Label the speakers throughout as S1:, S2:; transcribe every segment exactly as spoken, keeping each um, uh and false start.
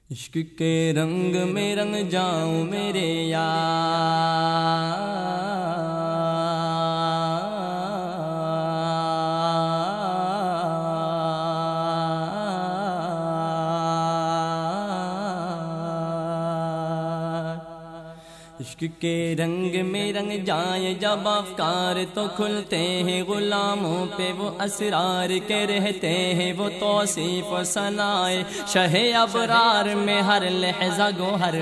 S1: عشق کے رنگ میں رنگ جاؤں میرے یار، عشق کے رنگ میں رنگ جائے جب افکار تو کھلتے ہیں غلاموں پہ وہ اسرار کے رہتے ہیں وہ توصیف و ثنائے شہ ابرار میں ہر لحظہ گو ہر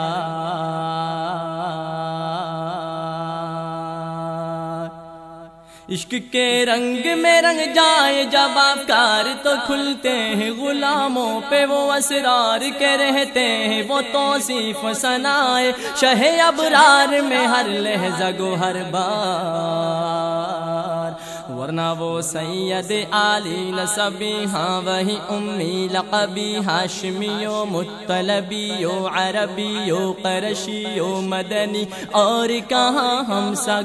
S1: بار۔ عشق کے رنگ میں رنگ جائے جب افکار تو کھلتے ہیں غلاموں پہ وہ اسرار کے رہتے ہیں وہ توصیف و ثنائے شہ ابرار میں ہر لحظہ گو ہر بار، ورنہ وہ سید عالی نسبی ہاں وہی امی لقبی ہاشمیو مطلبیو عربیو قرشیو مدنی اور کہاں ہم سا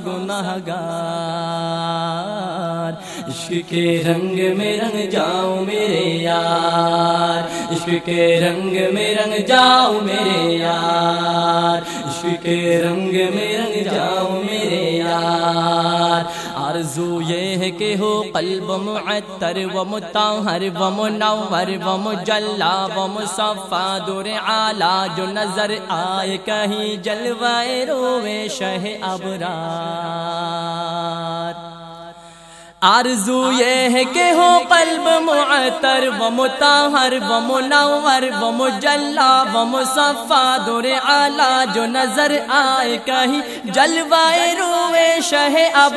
S1: گناہگار۔ عشق کے رنگ میں رنگ جاؤ میرے یار، عشق کے رنگ میں رنگ جاؤ میرے یار، عشق کے رنگ میں رنگ جاؤ میرے یار۔ آرزو یہ ہے کہ ہو قلب معطر و مطہر و منور و مجلا و مصفا دور اعلیٰ جو نظر آئے کہیں جلوہ روے شہ ابرار۔ آرزو یہ ہے کہ ہو قلب معطر و مطہر و منور و مجلا و مصفا دور اعلیٰ جو نظر آئے کہیں جلوہ روے شہ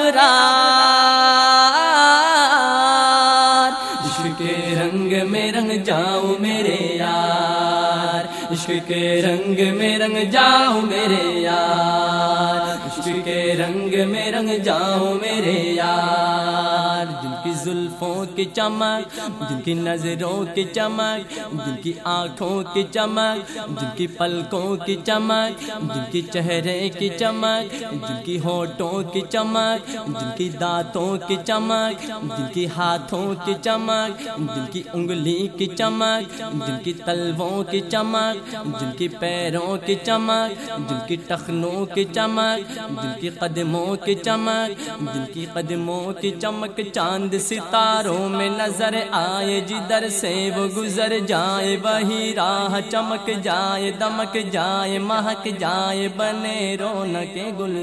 S1: ابرار۔ عشق کے رنگ میں رنگ جاؤ میرے یار، عشق کے رنگ میں رنگ جاؤ میرے یار، عشق کے رنگ میں رنگ جاؤ میرے یار۔ جن کی زلفوں کی چمک، جن کی نظروں کی چمک، جن کی آنکھوں کی چمک، جن کی پلکوں کی چمک، جن کی چہرے کی چمک، جن کی ہونٹوں کی چمک، جن کی دانتوں کی چمک، جن کی ہاتھوں کی چمک، جن کی انگلی کی چمک، جن کی تلووں کی چمک، جن کی پیروں کی چمک، جن کی ٹخنوں کی چمک، جن کی قدموں کی چمک، جن کی قدموں کی چمک چاند ستاروں میں نظر آئے جدھر سے وہ گزر جائے وہی راہ چمک جائے دمک جائے مہک جائے بنے رونق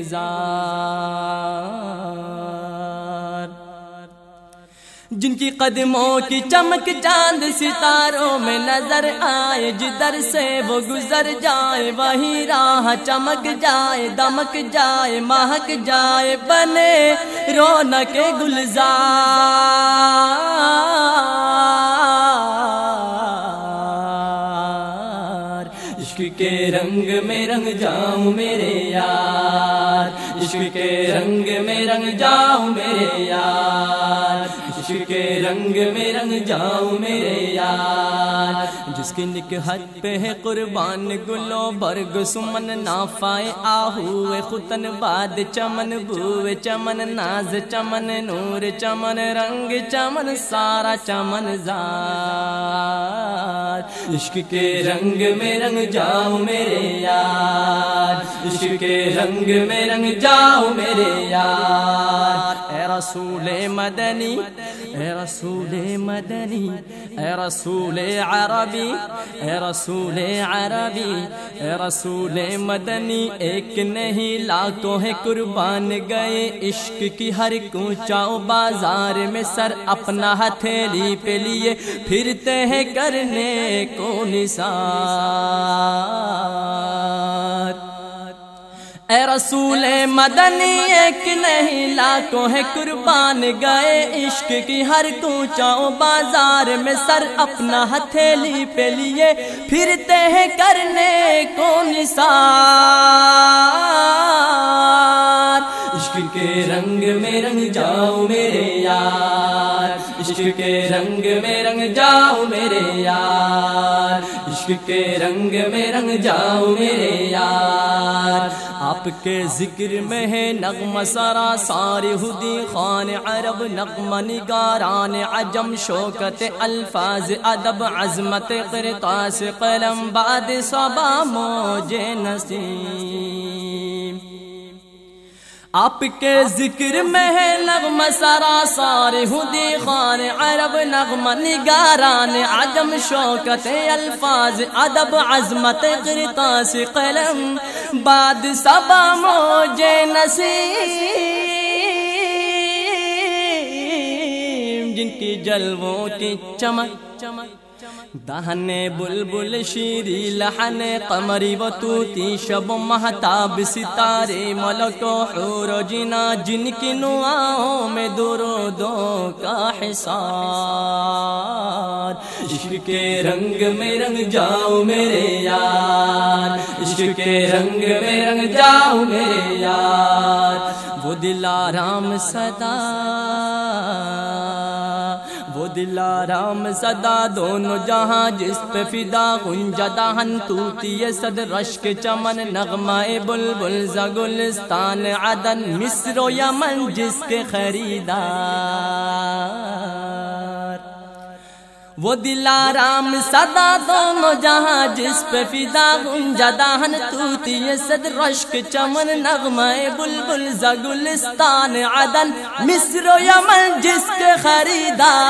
S1: گلزار۔ جن کی قدموں کی چمک چاند ستاروں میں نظر آئے جدھر سے وہ گزر جائے وہی راہ چمک جائے دمک جائے مہک جائے بنے رونق گلزار۔ عشق کے رنگ میں رنگ جاؤں میرے یار، عشق کے رنگ میں رنگ جاؤں میرے یار، عشق کے رنگ میں رنگ جاؤں میرے یار۔ جس کی نکہت پہ ہے قربان گلو برگ سمن نافائے آہوے ختن باد چمن بوے چمن ناز چمن نور چمن رنگ چمن سارا چمن زار۔ عشق کے رنگ میں رنگ جاؤ میرے یار، عشق کے رنگ میں رنگ جاؤ میرے یار۔ اے رسول مدنی، اے رسول مدنی، اے رسول عربی، اے رسول عربی، اے رسول مدنی، ایک نہیں لاکھوں ہے قربان گئے عشق کی ہر کوچہ و بازار میں سر اپنا ہتھیلی پہ لیے پھرتے ہیں کرنے کو نثار۔ اے رسول مدنی ایک نہیں لاکھوں ہے قربان گئے عشق کی ہر کوچہ و بازار میں سر اپنا ہتھیلی پہ لیے پھرتے ہیں کرنے کو نثار۔ عشق کے رنگ میں رنگ جاؤ میرے یار، عشق کے رنگ میں رنگ جاؤ میرے یار، عشق کے رنگ میں رنگ جاؤ میرے یار، آپ کے ذکر میں ہے نغمہ سرا سارے ہدی خان عرب، نغمہ نگاران عجم، شوکت الفاظ ادب، عظمت قرطاس قلم، باد صبا موج نسیم، آپ کے ذکر میں ہے نغمہ سرا سارے ہدی خان عرب، نغمہ نگاران عجم، شوکت الفاظ ادب، عظمت قرطاس قلم، باد صبا موج نسیم، جن کی جلووں کی چمک دہن بلبل شیری لحن قمری و توتی شب و مہتاب ستارے ملک و حور و جنا، جن کی نواؤں میں درودوں کا حصار، عشق کے رنگ میں رنگ جاؤ میرے یار، عشق کے رنگ میں رنگ جاؤ میرے یار، وہ دلارام صدا وہ دلارام صدا دونوں جہاں، جس پہ فدا غنجہ دہن توتی صد رشک چمن، نغمہ بلبل ز گلستان عدن، مصر و یمن جس کے خریدار، وہ دلارام صدا دونوں جہاں، جس پہ فدا غنجہ دہن توتی صد رشک چمن، نغمہ بلبل ز گلستان عدن، مصر و یمن جس کے خریدار،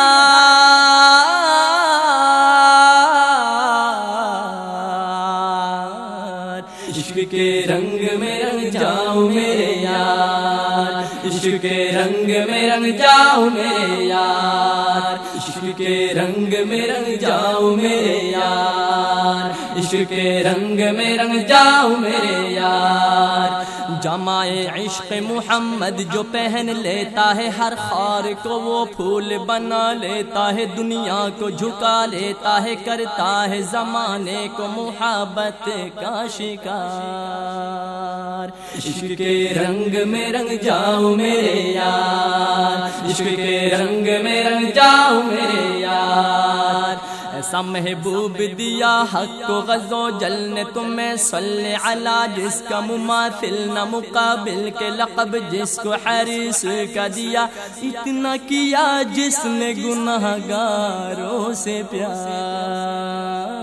S1: عشق کے رنگ میں رنگ جاؤ میرے یار، عشق کے رنگ میں رنگ جاؤ میرے یار، عشق کے رنگ میں رنگ جاؤ میرے یار، عشق کے رنگ میں رنگ جاؤ میرے یار، جمائے عشق محمد جو پہن لیتا ہے ہر خار کو وہ پھول بنا لیتا ہے، دنیا کو جھکا لیتا ہے، کرتا ہے زمانے کو محبت کا شکار، عشق کے رنگ میں رنگ جاؤ میرے یار، عشق کے رنگ میں رنگ جاؤ میرے یار، ایسا محبوب دیا حق کو غز و جل نے تمہیں، صلی علی جس کا مماثل نہ مقابل کے لقب، جس کو حریص کا دیا اتنا کیا جس نے گناہ گاروں سے پیار،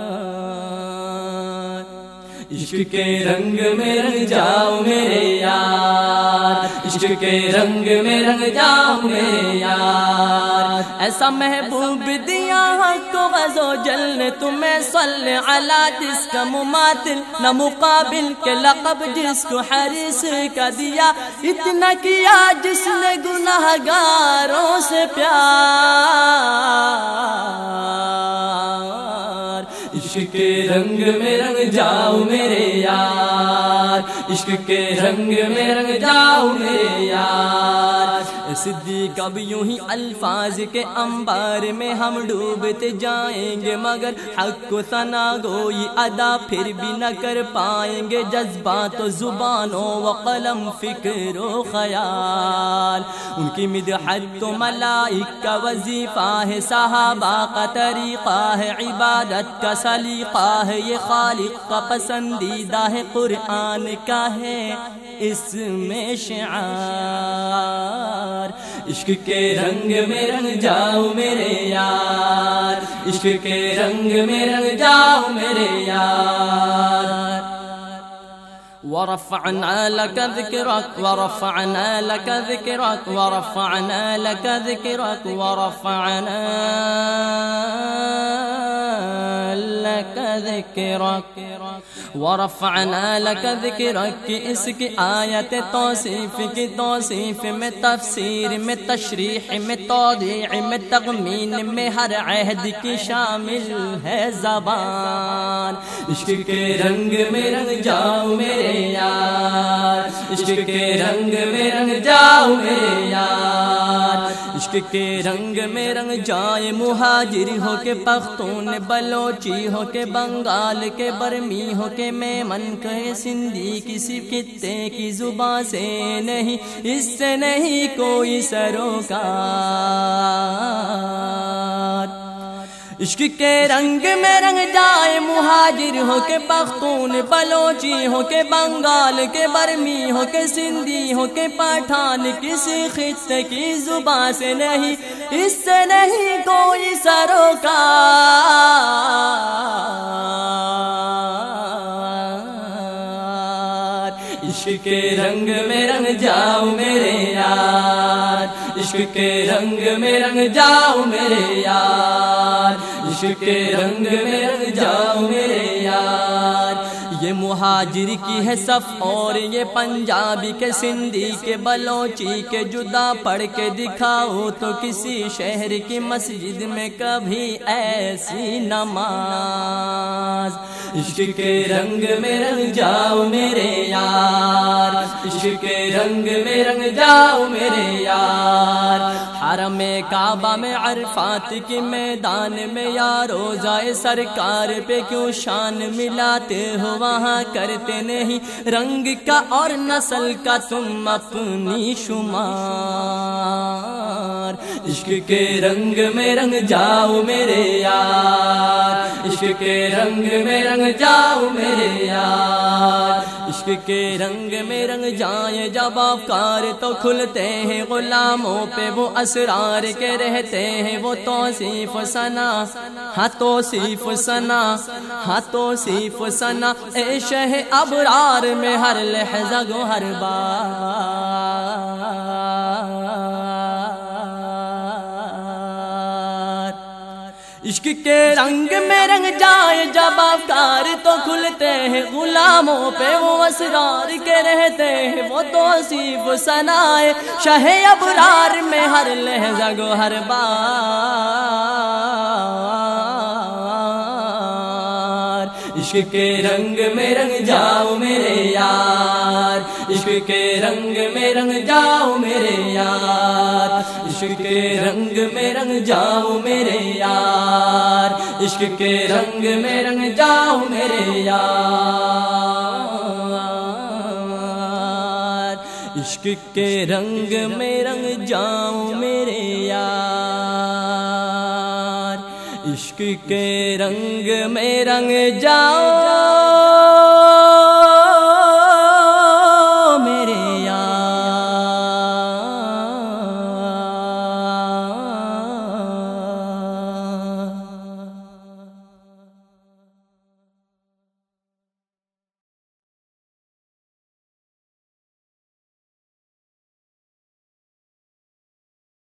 S1: عشق کے رنگ میں رنگ جاؤ میرے یار، عشق کے رنگ میں رنگ جاؤ میرے یار، ایسا محبوب دیا حق و غز و جل نے تمہیں، صلی علی جس کا مماثل نہ مقابل کے لقب، جس کو حریص کا دیا اتنا کیا جس نے گناہ گاروں سے پیار، عشق کے رنگ میں رنگ جاؤ میرے یار، عشق کے رنگ میں رنگ جاؤ میرے یار، صدیق اب یوں ہی الفاظ کے انبار میں ہم ڈوبتے جائیں گے، مگر حق و ثنا گوئی ادا پھر بھی نہ کر پائیں گے، جذبات و زبانوں و قلم فکر و خیال، ان کی مدحت تو ملائک کا وظیفہ ہے، صحابہ کا طریقہ ہے، عبادت کا سلیقہ ہے، یہ خالق کا پسندیدہ ہے، قرآن کا ہے اس میں شعار، عشق کے رنگ میں رنگ جاؤ میرے یار، عشق کے رنگ میں رنگ جاؤ میرے یار، ورفعنا لك ذكرك ورفعنا لك ذكرك ورفعنا لك ذكرك ورفعنا لك ذكرك ورفعنا لك ذكرك، اس کی آیت توصیف کی توصیف میں، تفسیر میں، تشریح میں، توضیح میں، تغمین میں، ہر عہد کی شامل ہے زبان، عشق کے رنگ میں رنگ جاؤ میرے یار، عشق کے رنگ میں رنگ جاؤ میرے یار، عشق کے رنگ میں رنگ جائے، مہاجر ہو کے پختون، بلوچی ہو کے بنگال کے، برمی ہو کے میمن کے، سندھی کسی خطے کی زبان سے نہیں، اس سے نہیں کوئی سروکار، عشق کے رنگ میں رنگ جائے مہاجر ہو کے پختون بلوچی ہو کے بنگال کے برمی ہو کے سندھی ہو کے پٹھان، کسی خطے کی زبان سے نہیں، اس سے نہیں کوئی سروکار۔ عشق کے رنگ میں رنگ جاؤ میرے یار، عشق کے رنگ میں رنگ جاؤ میرے یار، عشق کے رنگ میں رنگ جاؤ میرے یار۔ یہ مہاجر کی ہے صف اور یہ پنجابی کے سندھی کے بلوچی کے، جدا پڑھ کے دکھاؤ تو کسی شہر کی مسجد میں کبھی ایسی نماز۔ عشق کے رنگ میں رنگ جاؤ میرے یار، عشق کے رنگ میں رنگ جاؤ میرے یار۔ حرم کعبہ میں عرفات کی میدان میں یا روضہ سرکار پہ کیوں شان ملاتے ہو، وہاں کرتے نہیں رنگ کا اور نسل کا تم اپنی شمار۔ عشق کے رنگ میں رنگ جاؤ میرے یار، عشق کے رنگ میں رنگ جاؤ میرے یار۔ عشق کے رنگ میں رنگ جائیں جب افکار تو کھلتے ہیں، غلاموں پہ وہ اسرار کے رہتے ہیں، وہ توصیف ثنا، ہاں توصیف ثنا، ہاں توصیف ثنا، اے شہ ابرار میں ہر لحظہ گو ہر بار۔ عشق کے رنگ میں رنگ جائے جب افکار تو کھلتے ہیں، غلاموں پہ وہ اسرار کے رہتے ہیں، وہ توصیف ثنائے شہ ابرار میں ہر لحظہ گو ہر بار۔ عشق کے رنگ میں رنگ جاؤ میرے یار، عشق کے رنگ میں رنگ جاؤ میرے یار، عشق کے رنگ میں رنگ جاؤ میرے یار، عشق کے رنگ میں رنگ جاؤ میرے یار۔ عشق کے رنگ میں رنگ جاؤ میرے یار، عشق کے رنگ میں رنگ جاؤ